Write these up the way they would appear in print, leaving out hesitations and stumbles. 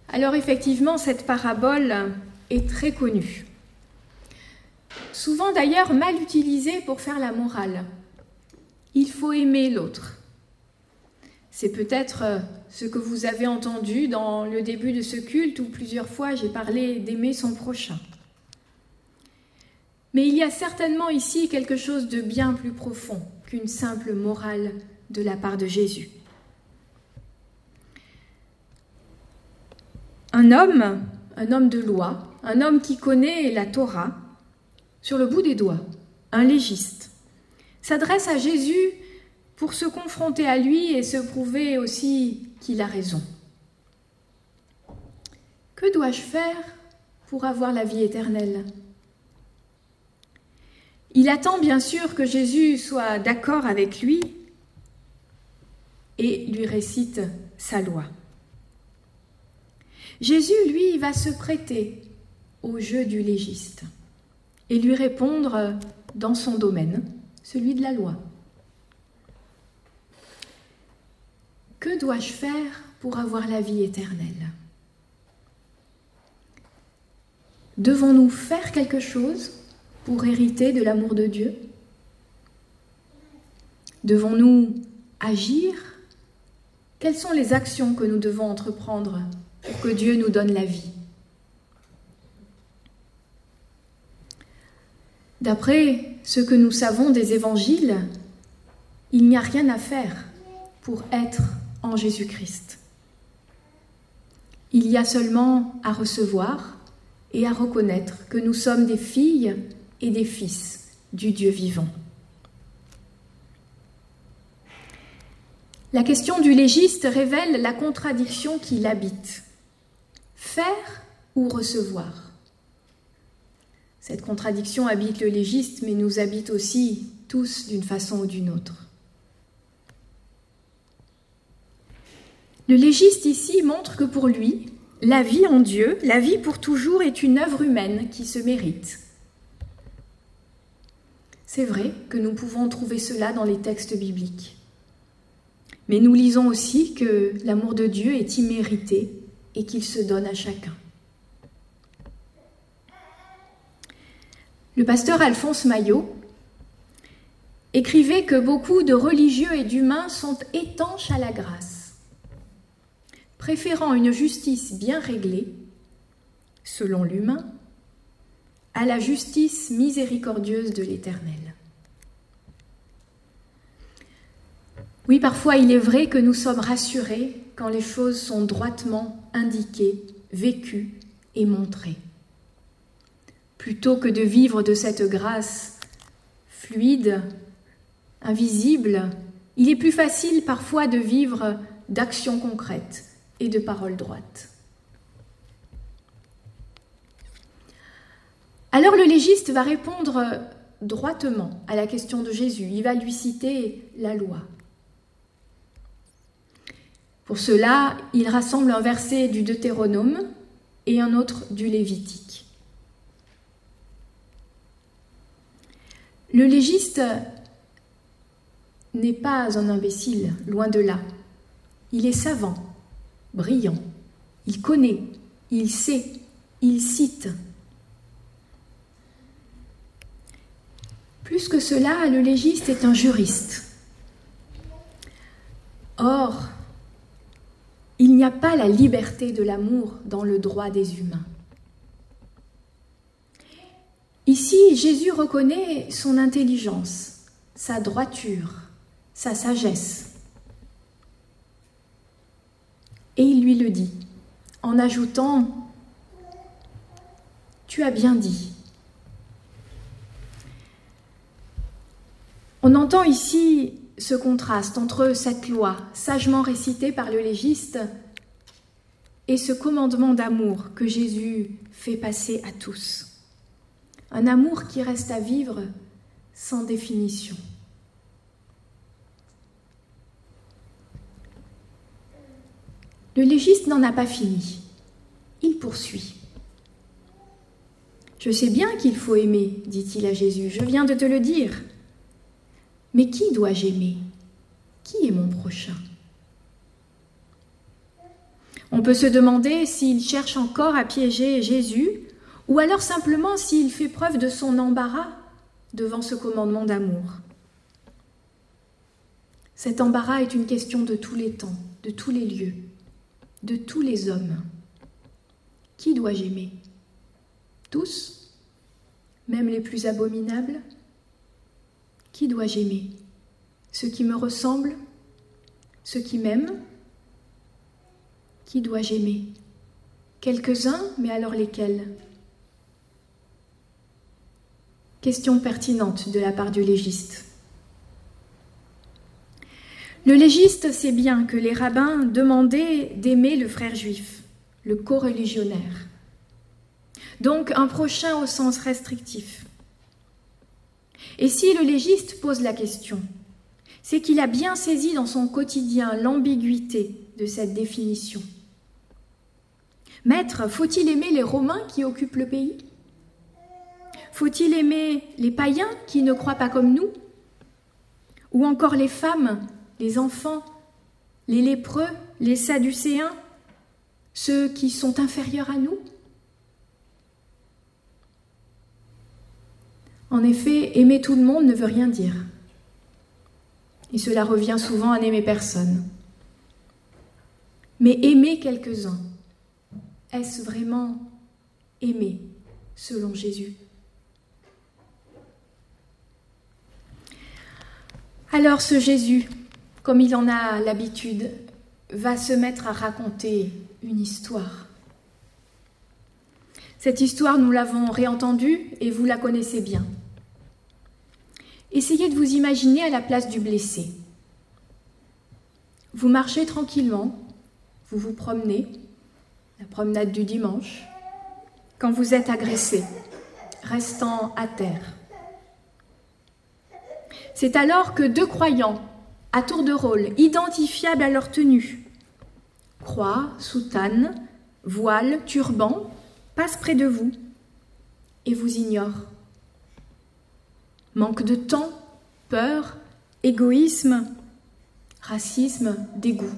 Alors effectivement, cette parabole est très connue. Souvent d'ailleurs mal utilisée pour faire la morale. Il faut aimer l'autre. C'est peut-être ce que vous avez entendu dans le début de ce culte où plusieurs fois j'ai parlé d'aimer son prochain. Mais il y a certainement ici quelque chose de bien plus profond qu'une simple morale de la part de Jésus. Un homme de loi, un homme qui connaît la Torah sur le bout des doigts, un légiste, s'adresse à Jésus pour se confronter à lui et se prouver aussi qu'il a raison. Que dois-je faire pour avoir la vie éternelle ? Il attend bien sûr que Jésus soit d'accord avec lui et lui récite sa loi. Jésus, lui, va se prêter au jeu du légiste et lui répondre dans son domaine, celui de la loi. Que dois-je faire pour avoir la vie éternelle ? Devons-nous faire quelque chose pour hériter de l'amour de Dieu ? Devons-nous agir ? Quelles sont les actions que nous devons entreprendre pour que Dieu nous donne la vie ? D'après ce que nous savons des évangiles, il n'y a rien à faire pour être en Jésus-Christ. Il y a seulement à recevoir et à reconnaître que nous sommes des filles et des fils du Dieu vivant. La question du légiste révèle la contradiction qui l'habite. Faire ou recevoir ? Cette contradiction habite le légiste, mais nous habite aussi tous d'une façon ou d'une autre. Le légiste ici montre que pour lui, la vie en Dieu, la vie pour toujours est une œuvre humaine qui se mérite. C'est vrai que nous pouvons trouver cela dans les textes bibliques. Mais nous lisons aussi que l'amour de Dieu est immérité et qu'il se donne à chacun. Le pasteur Alphonse Maillot écrivait que beaucoup de religieux et d'humains sont étanches à la grâce, préférant une justice bien réglée, selon l'humain, à la justice miséricordieuse de l'Éternel. Oui, parfois il est vrai que nous sommes rassurés quand les choses sont droitement indiquées, vécues et montrées. Plutôt que de vivre de cette grâce fluide, invisible, il est plus facile parfois de vivre d'actions concrètes et de paroles droites. Alors le légiste va répondre droitement à la question de Jésus. Il va lui citer la loi. Pour cela, il rassemble un verset du Deutéronome et un autre du Lévitique. Le légiste n'est pas un imbécile, loin de là. Il est savant, brillant, il connaît, il sait, il cite. Plus que cela, le légiste est un juriste. Or, il n'y a pas la liberté de l'amour dans le droit des humains. Ici, Jésus reconnaît son intelligence, sa droiture, sa sagesse. Et il lui le dit, en ajoutant « Tu as bien dit ». On entend ici ce contraste entre cette loi sagement récitée par le légiste et ce commandement d'amour que Jésus fait passer à tous. Un amour qui reste à vivre sans définition. Le légiste n'en a pas fini. Il poursuit. « Je sais bien qu'il faut aimer, dit-il à Jésus, je viens de te le dire. Mais qui dois-je aimer ? Qui est mon prochain ? On peut se demander s'il cherche encore à piéger Jésus, ou alors simplement s'il fait preuve de son embarras devant ce commandement d'amour. Cet embarras est une question de tous les temps, de tous les lieux, de tous les hommes. Qui dois-je aimer ? Tous ? Même les plus abominables ? Qui dois-je aimer ? Ceux qui me ressemblent ? Ceux qui m'aiment ? Qui dois-je aimer ? Quelques-uns, mais alors lesquels ? Question pertinente de la part du légiste. Le légiste sait bien que les rabbins demandaient d'aimer le frère juif, le coreligionnaire. Donc un prochain au sens restrictif. Et si le légiste pose la question, c'est qu'il a bien saisi dans son quotidien l'ambiguïté de cette définition. Maître, faut-il aimer les Romains qui occupent le pays ? Faut-il aimer les païens qui ne croient pas comme nous ? Ou encore les femmes, les enfants, les lépreux, les sadducéens, ceux qui sont inférieurs à nous ? En effet, aimer tout le monde ne veut rien dire. Et cela revient souvent à n'aimer personne. Mais aimer quelques-uns, est-ce vraiment aimer selon Jésus ? Alors ce Jésus, comme il en a l'habitude, va se mettre à raconter une histoire. Cette histoire, nous l'avons réentendue et vous la connaissez bien. Essayez de vous imaginer à la place du blessé. Vous marchez tranquillement, vous vous promenez, la promenade du dimanche, quand vous êtes agressé, restant à terre. C'est alors que deux croyants, à tour de rôle, identifiables à leur tenue, croix, soutane, voile, turban, passent près de vous et vous ignorent. Manque de temps, peur, égoïsme, racisme, dégoût.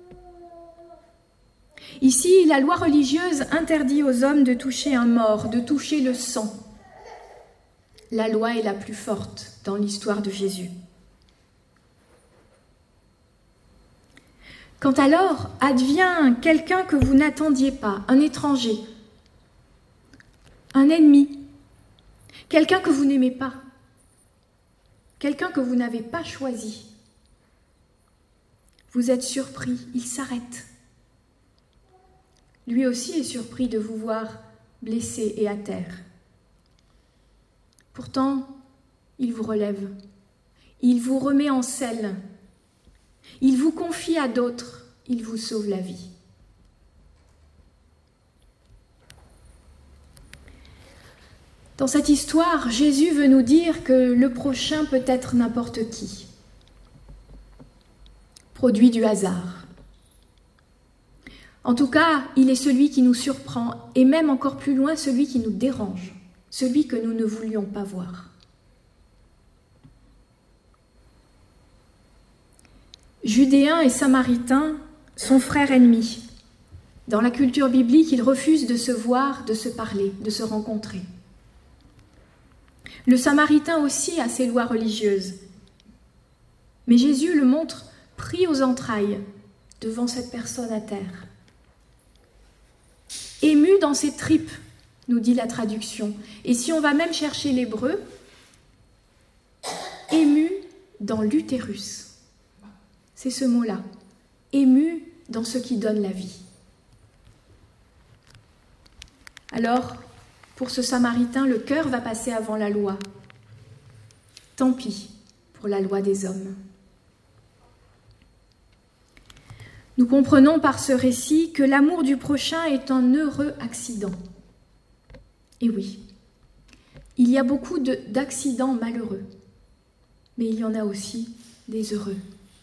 Ici, la loi religieuse interdit aux hommes de toucher un mort, de toucher le sang. La loi est la plus forte dans l'histoire de Jésus. Quand alors advient quelqu'un que vous n'attendiez pas, un étranger, un ennemi, quelqu'un que vous n'aimez pas, quelqu'un que vous n'avez pas choisi, vous êtes surpris, il s'arrête. Lui aussi est surpris de vous voir blessé et à terre. Pourtant, il vous relève, il vous remet en selle, il vous confie à d'autres, il vous sauve la vie. Dans cette histoire, Jésus veut nous dire que le prochain peut être n'importe qui, produit du hasard. En tout cas, il est celui qui nous surprend, et même encore plus loin, celui qui nous dérange, celui que nous ne voulions pas voir. Judéens et Samaritains sont frères ennemis. Dans la culture biblique, ils refusent de se voir, de se parler, de se rencontrer. Le Samaritain aussi a ses lois religieuses. Mais Jésus le montre pris aux entrailles devant cette personne à terre. Ému dans ses tripes, nous dit la traduction. Et si on va même chercher l'hébreu, ému dans l'utérus. C'est ce mot-là, ému dans ce qui donne la vie. Alors, pour ce Samaritain, le cœur va passer avant la loi. Tant pis pour la loi des hommes. Nous comprenons par ce récit que l'amour du prochain est un heureux accident. Et oui, il y a beaucoup d'accidents malheureux, mais il y en a aussi des heureux.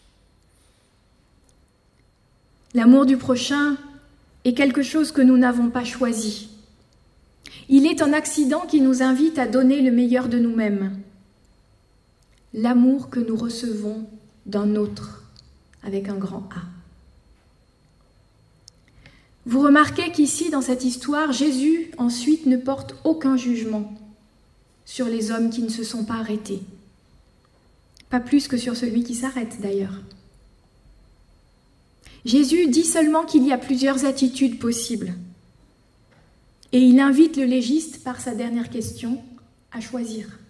L'amour du prochain est quelque chose que nous n'avons pas choisi. Il est un accident qui nous invite à donner le meilleur de nous-mêmes. L'amour que nous recevons d'un autre, avec un grand A. Vous remarquez qu'ici, dans cette histoire, Jésus, ensuite, ne porte aucun jugement sur les hommes qui ne se sont pas arrêtés. Pas plus que sur celui qui s'arrête, d'ailleurs. Jésus dit seulement qu'il y a plusieurs attitudes possibles. Et il invite le légiste, par sa dernière question, à choisir.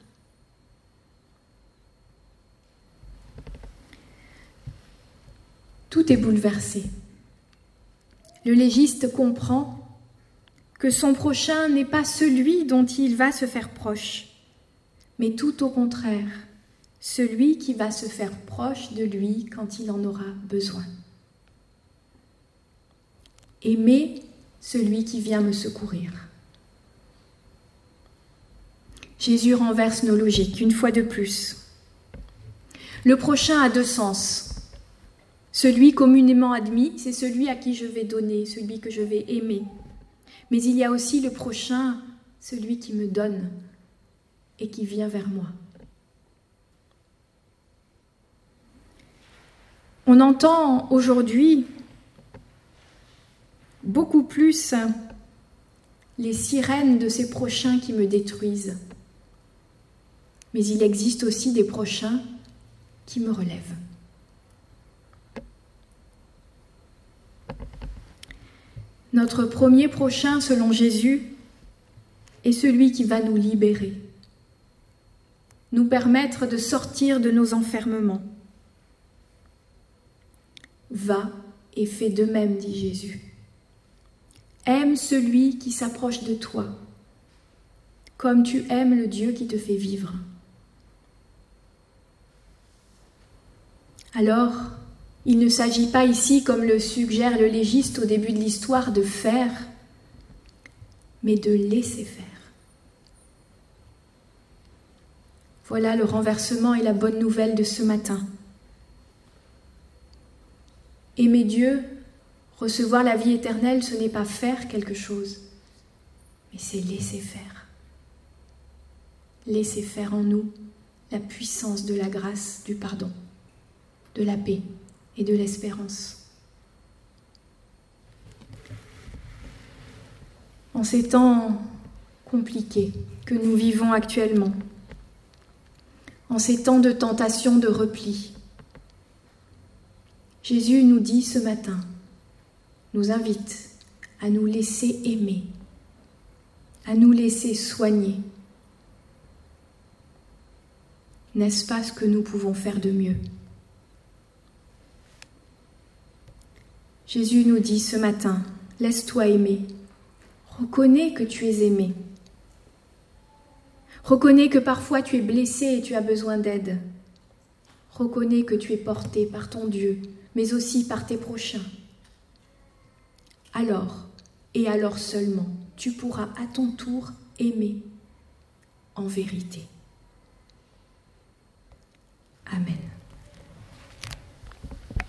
Tout est bouleversé. Le légiste comprend que son prochain n'est pas celui dont il va se faire proche, mais tout au contraire, celui qui va se faire proche de lui quand il en aura besoin. Aimer celui qui vient me secourir. Jésus renverse nos logiques une fois de plus. Le prochain a deux sens. Celui communément admis, c'est celui à qui je vais donner, celui que je vais aimer. Mais il y a aussi le prochain, celui qui me donne et qui vient vers moi. On entend aujourd'hui beaucoup plus les sirènes de ces prochains qui me détruisent. Mais il existe aussi des prochains qui me relèvent. Notre premier prochain, selon Jésus, est celui qui va nous libérer, nous permettre de sortir de nos enfermements. Va et fais de même, dit Jésus. Aime celui qui s'approche de toi, comme tu aimes le Dieu qui te fait vivre. Alors, il ne s'agit pas ici, comme le suggère le légiste au début de l'histoire, de faire, mais de laisser faire. Voilà le renversement et la bonne nouvelle de ce matin. Aimer Dieu, recevoir la vie éternelle, ce n'est pas faire quelque chose, mais c'est laisser faire. Laisser faire en nous la puissance de la grâce, du pardon, de la paix et de l'espérance. En ces temps compliqués que nous vivons actuellement, en ces temps de tentation, de repli, Jésus nous dit ce matin, nous invite à nous laisser aimer, à nous laisser soigner. N'est-ce pas ce que nous pouvons faire de mieux ? Jésus nous dit ce matin, laisse-toi aimer, reconnais que tu es aimé, reconnais que parfois tu es blessé et tu as besoin d'aide, reconnais que tu es porté par ton Dieu, mais aussi par tes prochains. Alors, et alors seulement, tu pourras à ton tour aimer en vérité. Amen.